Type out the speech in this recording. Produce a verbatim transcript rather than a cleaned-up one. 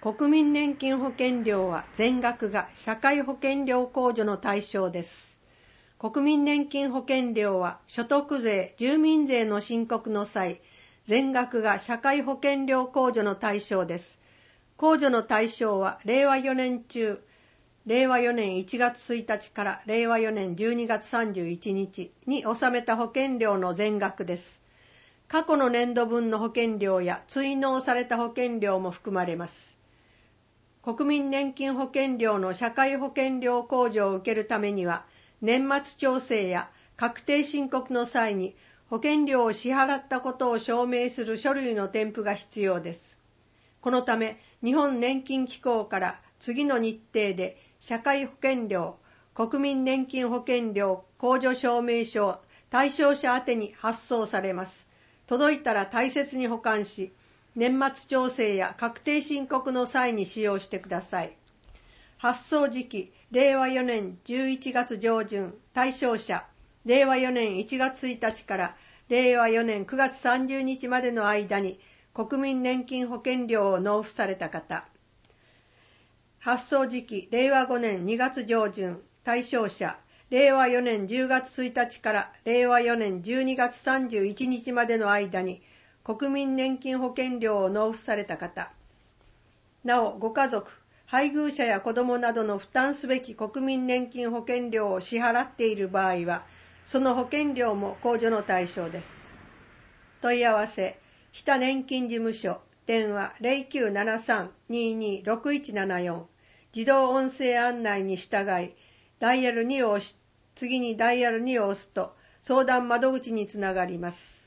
国民年金保険料は全額が社会保険料控除の対象です。国民年金保険料は所得税、住民税の申告の際、全額が社会保険料控除の対象です。控除の対象は令和よねん中、令和よねんいちがつついたちから令和よねんじゅうにがつさんじゅういちにちに納めた保険料の全額です。過去の年度分の保険料や追納された保険料も含まれます。国民年金保険料の社会保険料控除を受けるためには、年末調整や確定申告の際に保険料を支払ったことを証明する書類の添付が必要です。このため、日本年金機構から次の日程で社会保険料、国民年金保険料控除証明書を対象者宛に発送されます。届いたら大切に保管し、年末調整や確定申告の際に使用してください。発送時期、令和よねんじゅういちがつ上旬、対象者、令和よねんいちがつついたちから令和よねんくがつさんじゅうにちまでの間に国民年金保険料を納付された方。発送時期、令和ごねんにがつ上旬、対象者、令和よねんじゅうがつついたちから令和よねんじゅうにがつさんじゅういちにちまでの間に国民年金保険料を納付された方。なお、ご家族、配偶者や子どもなどの負担すべき国民年金保険料を支払っている場合は、その保険料も控除の対象です。問い合わせ、日田年金事務所、電話 ゼロきゅうななさん にーにーろくいちななよん、自動音声案内に従い、ダイヤルにを押し、次にダイヤルにを押すと相談窓口につながります。